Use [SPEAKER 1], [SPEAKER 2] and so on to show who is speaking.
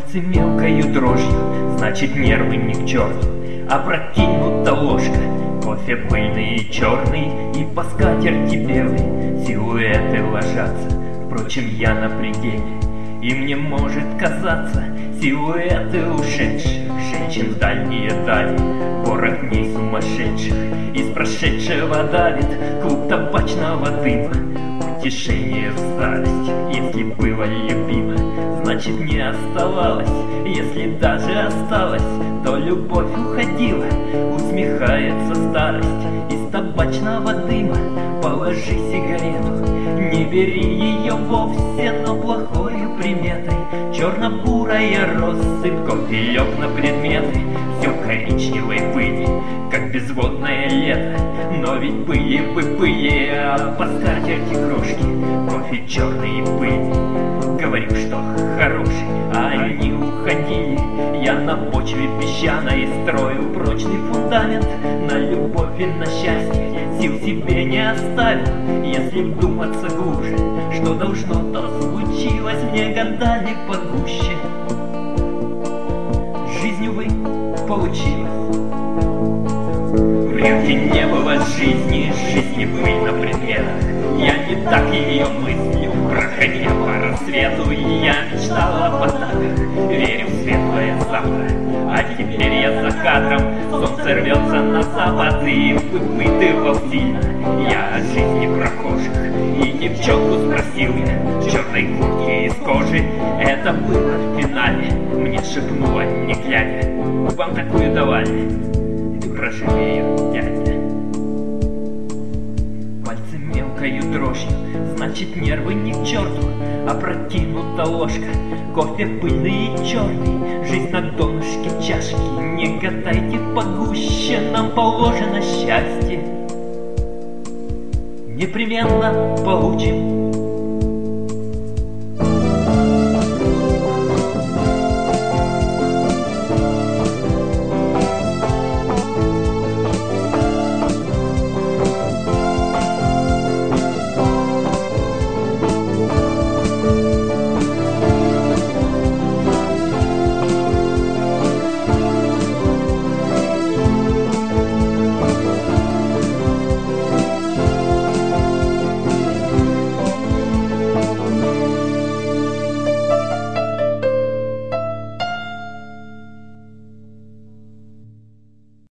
[SPEAKER 1] Пальцы мелкою дрожью, значит нервы не к черту. Опрокинута ложка, кофе пыльный и черный, и по скатерти белый силуэты ложатся. Впрочем, я на пределе, и мне может казаться силуэты ушедших женщин в дальние дали. Ворох дней сумасшедших из прошедшего давит клуб табачного дыма. Утешение в старость, если было любимо, значит не оставалось. Если даже осталось, то любовь уходила. Усмехается старость из табачного дыма. Положи сигарету, не бери ее вовсе, но плохою приметой черно-бурая россыпь, кофе лег на предметы. Все коричневой пыли, как безводное лето. Но ведь были бы пыли, а по скатерти крошки кофе черные пыли. Говорю, что хороший, а они уходили. Я на почве песчаной строю прочный фундамент. На любовь и на счастье сил себе не оставил. Если вдуматься глубже, что должно, то случилось мне годами погуще. Жизнь, увы, получилась. Прежде не было жизни пыль на предметах. Я не так ее мыслю, проходя по рассвету. Я мечтал о потаках, верю в светлое завтра. А теперь я за кадром, солнце рвется на запад и выпытывал сильно я о жизни прохожих. И девчонку спросил я в черной куртке из кожи. Это было в финале, мне шепнула, не глядя: вам такую давали, и прожил ее дядя. Пальцы мелкою дрожью, значит нервы не к черту. Опрокинута ложка, кофе пыльный и черный. Жизнь на донышке чашки, не гадайте погуще. Нам положено счастье, непременно получим.